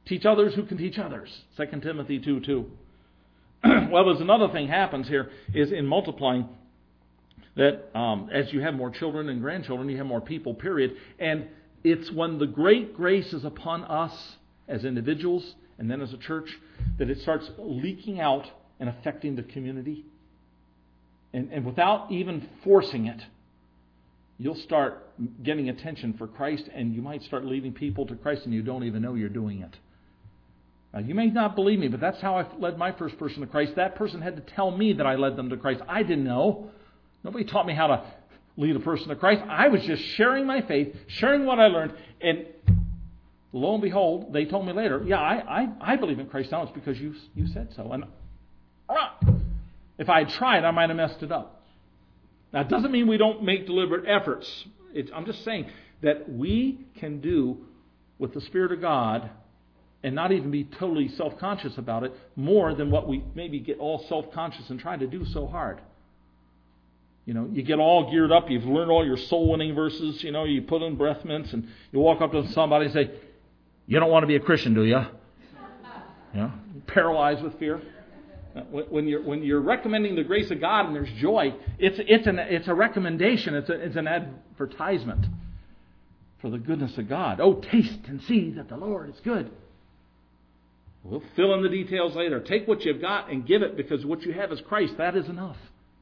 Teach others who can teach others. Second Timothy two two. Well, there's another thing happens here, is in multiplying, that um, as you have more children and grandchildren, you have more people, period. And it's when the great grace is upon us as individuals and then as a church that it starts leaking out and affecting the community. And, and without even forcing it, you'll start getting attention for Christ, and you might start leading people to Christ and you don't even know you're doing it. Now, you may not believe me, but that's how I led my first person to Christ. That person had to tell me that I led them to Christ. I didn't know. Nobody taught me how to lead a person to Christ. I was just sharing my faith, sharing what I learned, and lo and behold, they told me later, yeah, I, I, I believe in Christ now. It's because you you said so. And ah, if I had tried, I might have messed it up. Now, it doesn't mean we don't make deliberate efforts. It's, I'm just saying that we can do with the Spirit of God and not even be totally self-conscious about it, more than what we maybe get all self-conscious and try to do so hard. You know, you get all geared up, you've learned all your soul-winning verses, you know, you put in breath mints, and you walk up to somebody and say, you don't want to be a Christian, do you? You know, paralyzed with fear. When you're when you're recommending the grace of God and there's joy, it's it's an it's a recommendation, it's a, it's an advertisement for the goodness of God. Oh, taste and see that the Lord is good. We'll fill in the details later. Take what you've got and give it, because what you have is Christ. That is enough.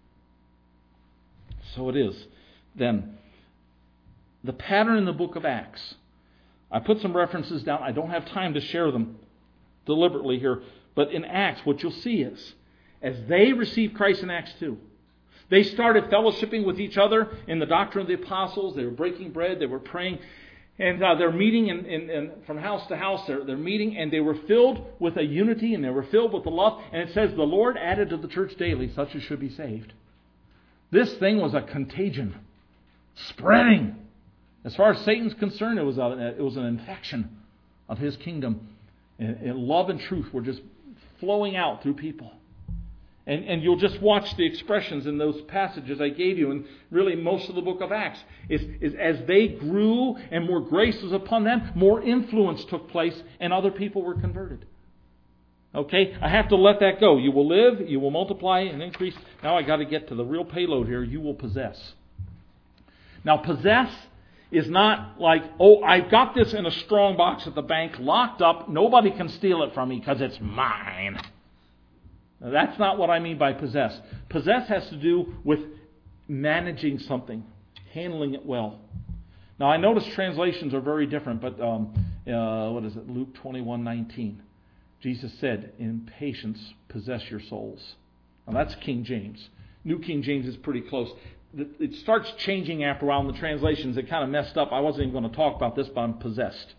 So it is. Then, the pattern in the book of Acts. I put some references down. I don't have time to share them deliberately here. But in Acts, what you'll see is, as they received Christ in Acts two, they started fellowshipping with each other in the doctrine of the apostles. They were breaking bread. They were praying. And uh, they're meeting in, in, in, from house to house. They're, they're meeting, and they were filled with a unity, and they were filled with the love. And it says, the Lord added to the church daily such as should be saved. This thing was a contagion. Spreading. As far as Satan's concerned, it was, a, it was an infection of his kingdom. And, and love and truth were just flowing out through people. And, and you'll just watch the expressions in those passages I gave you, and really most of the book of Acts, is, is as they grew and more grace was upon them, more influence took place, and other people were converted. Okay, I have to let that go. You will live, you will multiply and increase. Now I got to get to the real payload here. You will possess. Now possess is not like, oh, I've got this in a strong box at the bank, locked up, nobody can steal it from me because it's mine. Now, that's not what I mean by possess. Possess has to do with managing something, handling it well. Now, I notice translations are very different, but um, uh, what is it? Luke twenty-one nineteen. Jesus said, in patience, possess your souls. Now, that's King James. New King James is pretty close. It starts changing after a while in the translations. It kind of messed up. I wasn't even going to talk about this, but I'm possessed.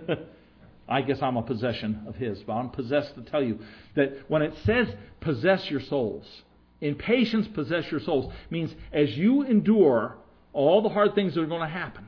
I guess I'm a possession of His, but I'm possessed to tell you that when it says possess your souls, in patience possess your souls, means as you endure all the hard things that are going to happen,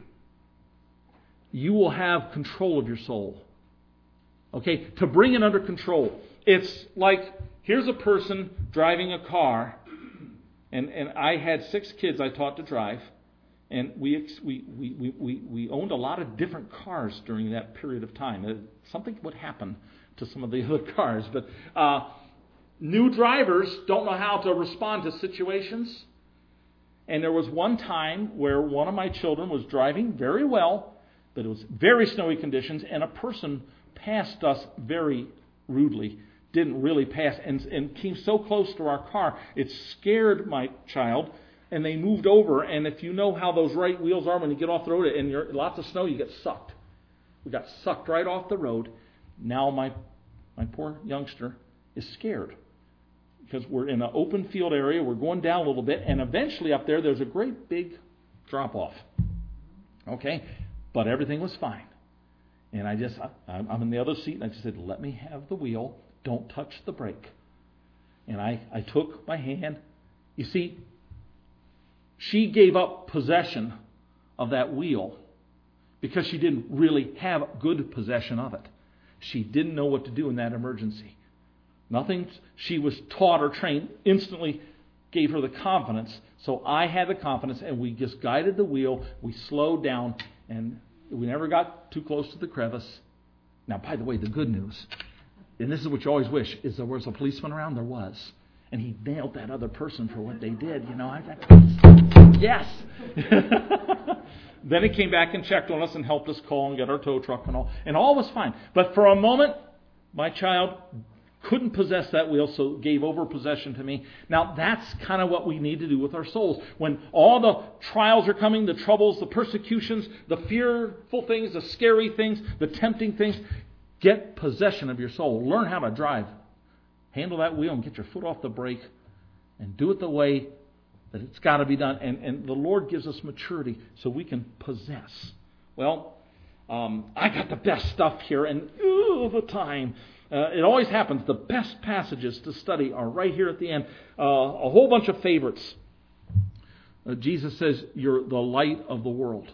you will have control of your soul. Okay, to bring it under control. It's like, here's a person driving a car, and, and I had six kids I taught to drive. And we, we we we we owned a lot of different cars during that period of time. Something would happen to some of the other cars. But uh, new drivers don't know how to respond to situations. And there was one time where one of my children was driving very well, but it was very snowy conditions, and a person passed us very rudely. Didn't really pass, and, and came so close to our car, it scared my child. And they moved over, and if you know how those right wheels are when you get off the road and you're lots of snow, you get sucked. We got sucked right off the road. Now my my poor youngster is scared because we're in an open field area. We're going down a little bit, and eventually up there, there's a great big drop off. Okay, but everything was fine. And I just I, I'm in the other seat, and I just said, "Let me have the wheel. Don't touch the brake." And I I took my hand. You see, she gave up possession of that wheel because she didn't really have good possession of it. She didn't know what to do in that emergency. Nothing she was taught or trained instantly gave her the confidence. So I had the confidence, and we just guided the wheel. We slowed down, and we never got too close to the crevice. Now, by the way, the good news, and this is what you always wish, is there was a policeman around? There was. And he nailed that other person for what they did. You know, I got, yes. Then he came back and checked on us and helped us call and get our tow truck and all. And all was fine. But for a moment, my child couldn't possess that wheel, so gave over possession to me. Now, that's kind of what we need to do with our souls. When all the trials are coming, the troubles, the persecutions, the fearful things, the scary things, the tempting things, get possession of your soul. Learn how to drive. Handle that wheel and get your foot off the brake and do it the way that it's got to be done. And, and the Lord gives us maturity so we can possess. Well, um, I got the best stuff here, and ooh, the time. Uh, it always happens. The best passages to study are right here at the end. Uh, a whole bunch of favorites. Uh, Jesus says, you're the light of the world.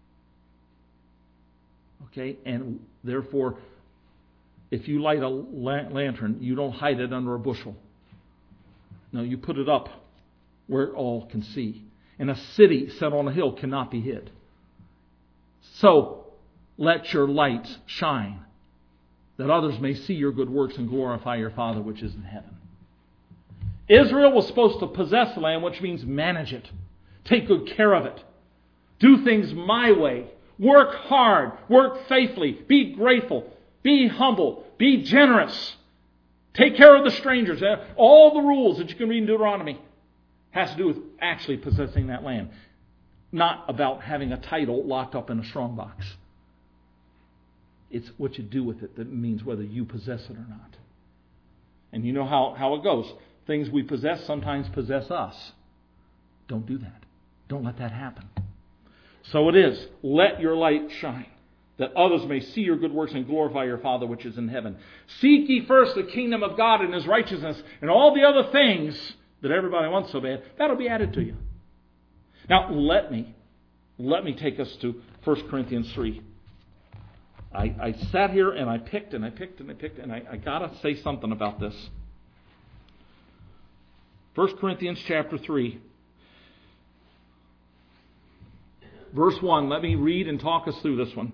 Okay? And therefore, if you light a la- lantern, you don't hide it under a bushel. No, you put it up where all can see. And a city set on a hill cannot be hid. So, let your lights shine, that others may see your good works and glorify your Father which is in heaven. Israel was supposed to possess the land, which means manage it. Take good care of it. Do things my way. Work hard. Work faithfully. Be grateful. Be humble. Be generous. Take care of the strangers. All the rules that you can read in Deuteronomy has to do with actually possessing that land. Not about having a title locked up in a strongbox. It's what you do with it that means whether you possess it or not. And you know how, how it goes. Things we possess sometimes possess us. Don't do that. Don't let that happen. So it is. Let your light shine, that others may see your good works and glorify your Father which is in heaven. Seek ye first the kingdom of God and His righteousness, and all the other things that everybody wants so bad, that'll be added to you. Now, let me, let me take us to First Corinthians three. I, I sat here and I picked and I picked and I picked, and I, I got to say something about this. First Corinthians chapter three. Verse one. Let me read and talk us through this one.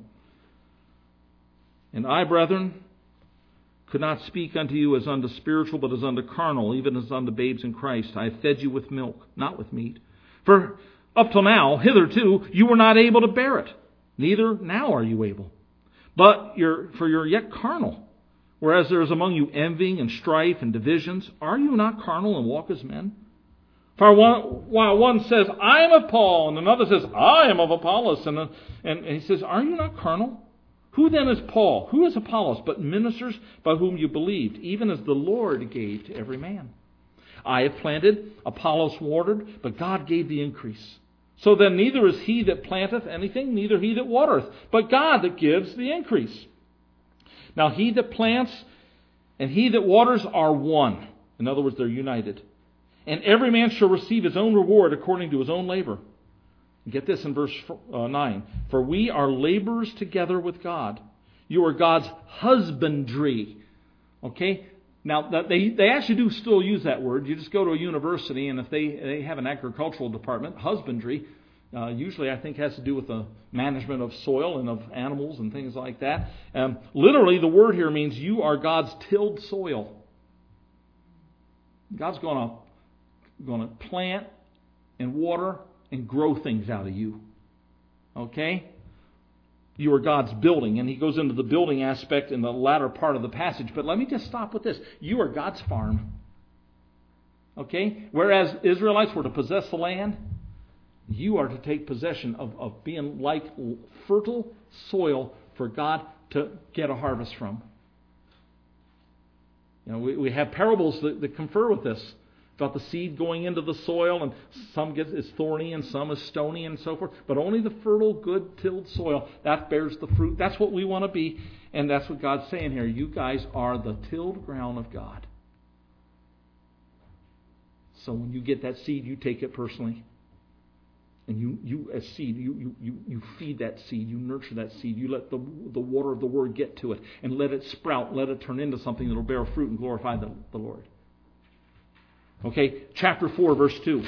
And I, brethren, could not speak unto you as unto spiritual, but as unto carnal, even as unto babes in Christ. I have fed you with milk, not with meat. For up till now, hitherto, you were not able to bear it. Neither now are you able. But you're, for you're yet carnal. Whereas there is among you envying and strife and divisions. Are you not carnal and walk as men? For one, while one says, I am of Paul, and another says, I am of Apollos, and, and, and he says, are you not carnal? Who then is Paul? Who is Apollos? But ministers by whom you believed, even as the Lord gave to every man. I have planted, Apollos watered, but God gave the increase. So then neither is he that planteth anything, neither he that watereth, but God that gives the increase. Now he that plants and he that waters are one. In other words, they're united. And every man shall receive his own reward according to his own labor. Get this in verse nine. For we are laborers together with God. You are God's husbandry. Okay? Now, they, they actually do still use that word. You just go to a university, and if they, they have an agricultural department, husbandry, uh, usually I think has to do with the management of soil and of animals and things like that. Um, literally, the word here means you are God's tilled soil. God's going to going to plant and water and grow things out of you. Okay? You are God's building. And he goes into the building aspect in the latter part of the passage. But let me just stop with this. You are God's farm. Okay? Whereas Israelites were to possess the land, you are to take possession of, of being like fertile soil for God to get a harvest from. You know, we, we have parables that, that confer with this. About the seed going into the soil, and some gets is thorny and some is stony and so forth. But only the fertile, good tilled soil, that bears the fruit. That's what we want to be, and that's what God's saying here. You guys are the tilled ground of God. So when you get that seed, you take it personally. And you, you as seed, you, you, you, you feed that seed, you nurture that seed, you let the, the water of the Word get to it, and let it sprout, let it turn into something that will bear fruit and glorify the, the Lord. Okay, chapter four, verse two.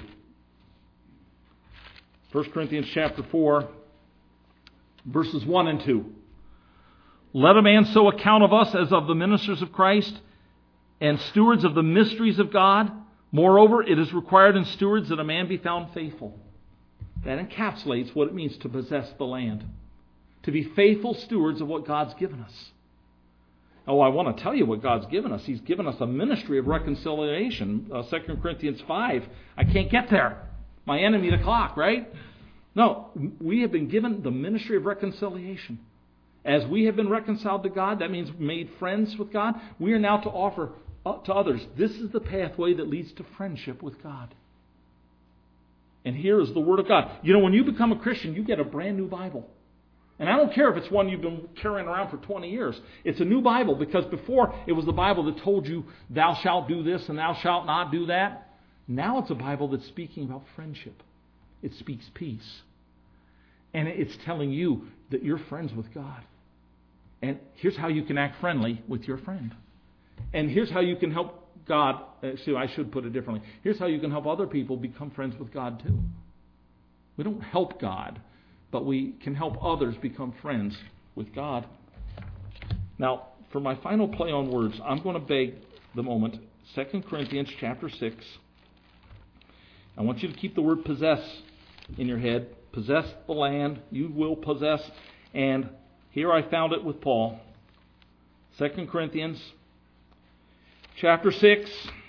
First Corinthians chapter four, verses one and two. Let a man so account of us as of the ministers of Christ and stewards of the mysteries of God. Moreover, it is required in stewards that a man be found faithful. That encapsulates what it means to possess the land. To be faithful stewards of what God's given us. Oh, I want to tell you what God's given us. He's given us a ministry of reconciliation. Uh, Second Corinthians five. I can't get there. My enemy, the clock, right? No, we have been given the ministry of reconciliation. As we have been reconciled to God, that means made friends with God. We are now to offer to others. This is the pathway that leads to friendship with God. And here is the Word of God. You know, when you become a Christian, you get a brand new Bible. And I don't care if it's one you've been carrying around for twenty years. It's a new Bible because before it was the Bible that told you thou shalt do this and thou shalt not do that. Now it's a Bible that's speaking about friendship. It speaks peace. And it's telling you that you're friends with God. And here's how you can act friendly with your friend. And here's how you can help God. See, I should put it differently. Here's how you can help other people become friends with God too. We don't help God, but we can help others become friends with God. Now, for my final play on words, I'm going to beg the moment. Second Corinthians chapter six. I want you to keep the word possess in your head. Possess the land. You will possess. And here I found it with Paul. Second Corinthians chapter six.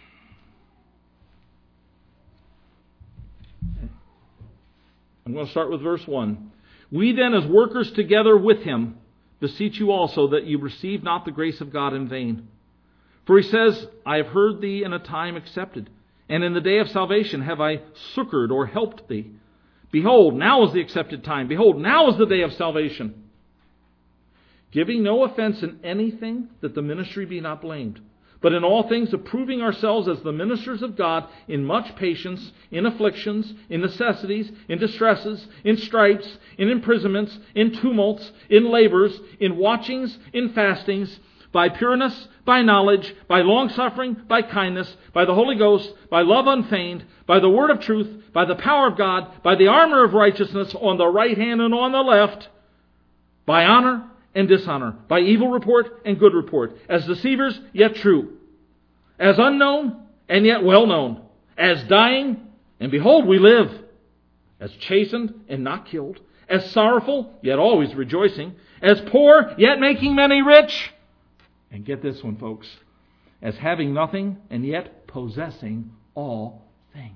I'm going to start with verse one. We then, as workers together with him, beseech you also that you receive not the grace of God in vain. For he says, I have heard thee in a time accepted, and in the day of salvation have I succored or helped thee. Behold, now is the accepted time. Behold, now is the day of salvation. Giving no offense in anything, that the ministry be not blamed. But in all things approving ourselves as the ministers of God in much patience, in afflictions, in necessities, in distresses, in stripes, in imprisonments, in tumults, in labors, in watchings, in fastings, by pureness, by knowledge, by longsuffering, by kindness, by the Holy Ghost, by love unfeigned, by the word of truth, by the power of God, by the armor of righteousness on the right hand and on the left, by honor and dishonor, by evil report and good report, as deceivers yet true, as unknown and yet well known, as dying and behold we live, as chastened and not killed, as sorrowful yet always rejoicing, as poor yet making many rich, and get this one, folks, as having nothing and yet possessing all things.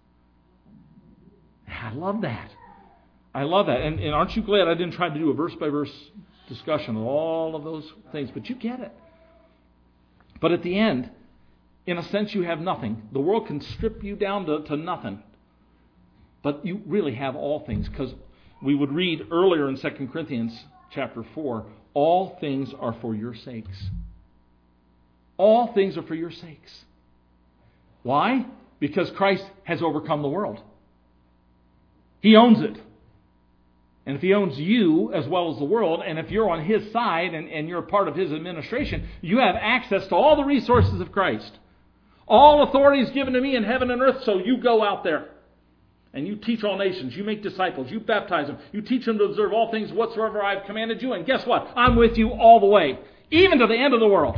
I love that. I love that. And, and aren't you glad I didn't try to do a verse-by-verse discussion of all of those things? But you get it. But at the end, in a sense, you have nothing. The world can strip you down to, to nothing. But you really have all things. Because we would read earlier in Second Corinthians chapter four, all things are for your sakes. All things are for your sakes. Why? Because Christ has overcome the world. He owns it. And if He owns you as well as the world, and if you're on His side and, and you're a part of His administration, you have access to all the resources of Christ. All authority is given to me in heaven and earth, so you go out there. And you teach all nations. You make disciples. You baptize them. You teach them to observe all things whatsoever I have commanded you. And guess what? I'm with you all the way. Even to the end of the world.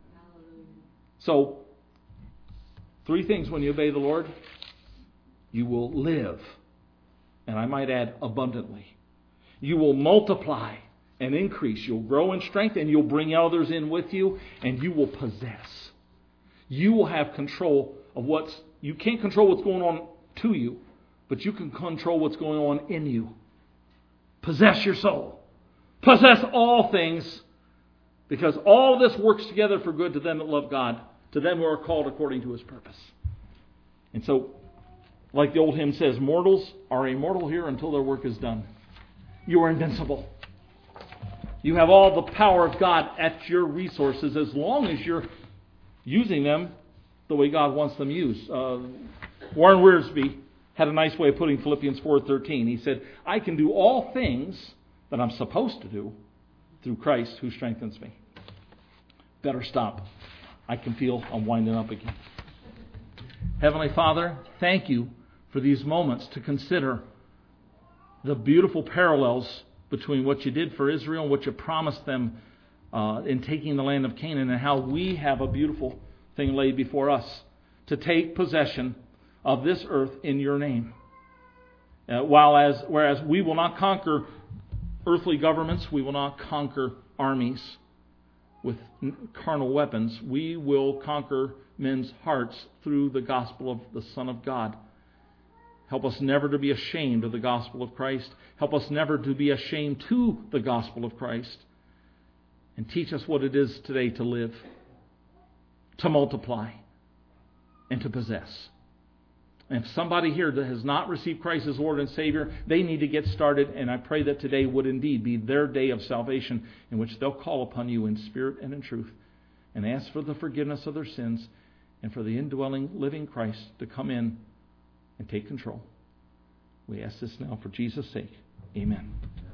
So, three things when you obey the Lord. You will live. And I might add, abundantly. You will multiply and increase. You'll grow in strength and you'll bring others in with you. And you will possess. You will have control of what's... You can't control what's going on to you. But you can control what's going on in you. Possess your soul. Possess all things. Because all this works together for good to them that love God. To them who are called according to His purpose. And so, like the old hymn says, mortals are immortal here until their work is done. You are invincible. You have all the power of God at your resources as long as you're using them the way God wants them used. Uh, Warren Wiersbe had a nice way of putting Philippians four thirteen. He said, I can do all things that I'm supposed to do through Christ who strengthens me. Better stop. I can feel I'm winding up again. Heavenly Father, thank you for these moments to consider the beautiful parallels between what you did for Israel and what you promised them uh, in taking the land of Canaan, and how we have a beautiful thing laid before us to take possession of this earth in your name. Uh, while as whereas we will not conquer earthly governments, we will not conquer armies with carnal weapons. We will conquer men's hearts through the gospel of the Son of God. Help us never to be ashamed of the gospel of Christ. Help us never to be ashamed to the gospel of Christ. And teach us what it is today to live, to multiply, and to possess. And if somebody here that has not received Christ as Lord and Savior, they need to get started. And I pray that today would indeed be their day of salvation, in which they'll call upon you in spirit and in truth, and ask for the forgiveness of their sins, and for the indwelling, living Christ to come in and take control. We ask this now for Jesus' sake. Amen.